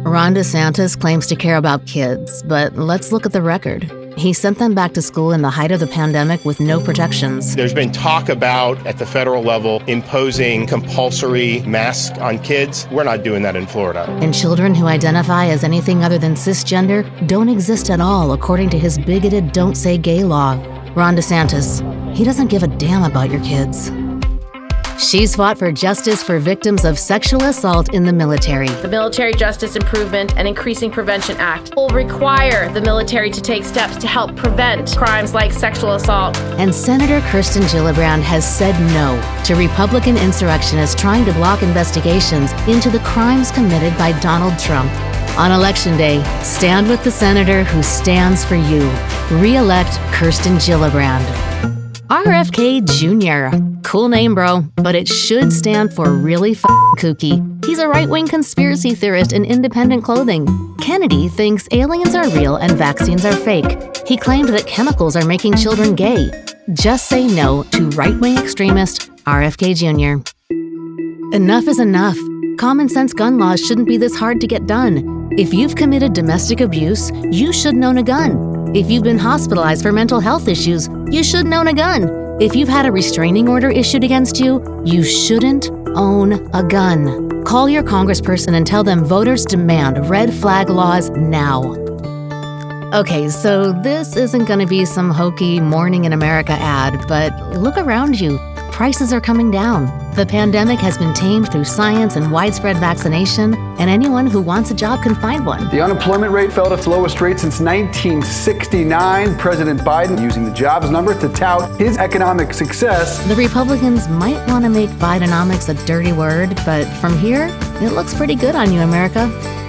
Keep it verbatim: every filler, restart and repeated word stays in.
Ron DeSantis claims to care about kids, but let's look at the record. He sent them back to school in the height of the pandemic with no protections. There's been talk about, at the federal level, imposing compulsory masks on kids. We're not doing that in Florida. And children who identify as anything other than cisgender don't exist at all, according to his bigoted Don't Say Gay law. Ron DeSantis, he doesn't give a damn about your kids. She's fought for justice for victims of sexual assault in the military. The Military Justice Improvement and Increasing Prevention Act will require the military to take steps to help prevent crimes like sexual assault. And Senator Kirsten Gillibrand has said no to Republican insurrectionists trying to block investigations into the crimes committed by Donald Trump. On Election Day, stand with the senator who stands for you. Re-elect Kirsten Gillibrand. R F K Junior Cool name, bro, but it should stand for really f***ing kooky. He's a right-wing conspiracy theorist in independent clothing. Kennedy thinks aliens are real and vaccines are fake. He claimed that chemicals are making children gay. Just say no to right-wing extremist R F K Junior Enough is enough. Common sense gun laws shouldn't be this hard to get done. If you've committed domestic abuse, you should own a gun. If you've been hospitalized for mental health issues, you shouldn't own a gun. If you've had a restraining order issued against you, you shouldn't own a gun. Call your congressperson and tell them voters demand red flag laws now. Okay, so this isn't going to be some hokey Morning in America ad, but look around you. Prices are coming down. The pandemic has been tamed through science and widespread vaccination, and anyone who wants a job can find one. The unemployment rate fell to its lowest rate since nineteen sixty-nine. President Biden using the jobs number to tout his economic success. The Republicans might want to make Bidenomics a dirty word, but from here, it looks pretty good on you, America.